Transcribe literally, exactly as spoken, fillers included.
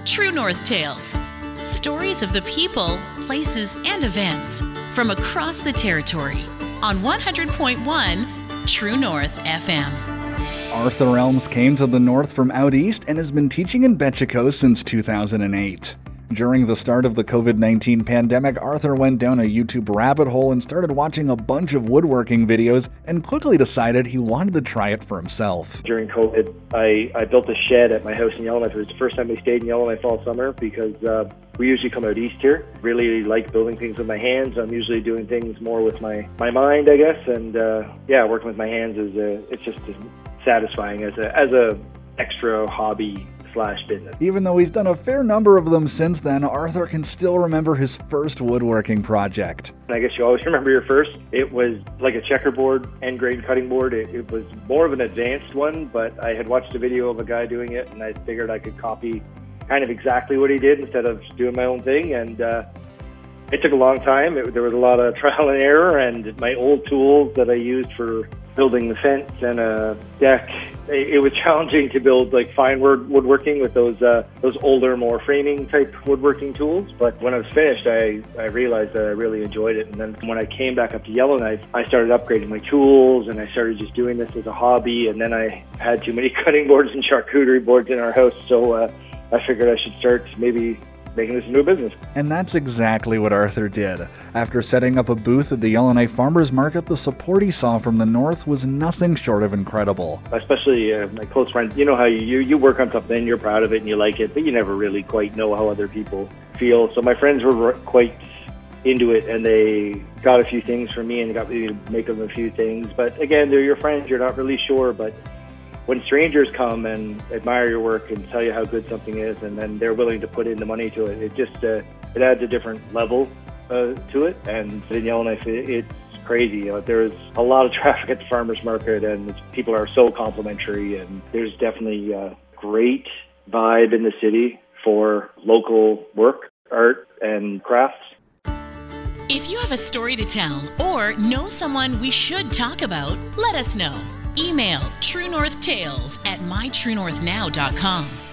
True North Tales. Stories of the people, places, and events from across the territory on one hundred point one True North F M. Arthur Elms came to the north from out east and has been teaching in Betchico since two thousand eight. During the start of the covid nineteen pandemic, Arthur went down a YouTube rabbit hole and started watching a bunch of woodworking videos and quickly decided he wanted to try it for himself. During COVID, I, I built a shed at my house in Yellowknife. It was the first time I stayed in Yellowknife all summer because uh, we usually come out east here. Really like building things with my hands. I'm usually doing things more with my, my mind, I guess. And uh, yeah, working with my hands is uh, it's just satisfying as a as a extra hobby slash business. Even though he's done a fair number of them since then, Arthur can still remember his first woodworking project. I guess you always remember your first. It was like a checkerboard, end grain cutting board. It, it was more of an advanced one, but I had watched a video of a guy doing it, and I figured I could copy kind of exactly what he did instead of doing my own thing. And uh, it took a long time. It, there was a lot of trial and error, and my old tools that I used for building the fence and a deck, it was challenging to build like fine wood woodworking with those uh, those older, more framing type woodworking tools. But when I was finished, I, I realized that I really enjoyed it. And then when I came back up to Yellowknife, I started upgrading my tools and I started just doing this as a hobby. And then I had too many cutting boards and charcuterie boards in our house, so uh, I figured I should start maybe making this a new business. And that's exactly what Arthur did. After setting up a booth at the Yellowknife Farmers Market, the support he saw from the north was nothing short of incredible. Especially uh, my close friends, you know how you, you work on something, you're proud of it and you like it, but you never really quite know how other people feel. So my friends were quite into it, and they got a few things from me and got me to make them a few things. But again, they're your friends, you're not really sure, but when strangers come and admire your work and tell you how good something is, and then they're willing to put in the money to it, it just uh, it adds a different level uh, to it. And in Yellowknife, it, it's crazy. You know, there's a lot of traffic at the farmers market, and people are so complimentary. And there's definitely a great vibe in the city for local work, art, and crafts. If you have a story to tell or know someone we should talk about, let us know. Email truenorthtales at my true north now dot com.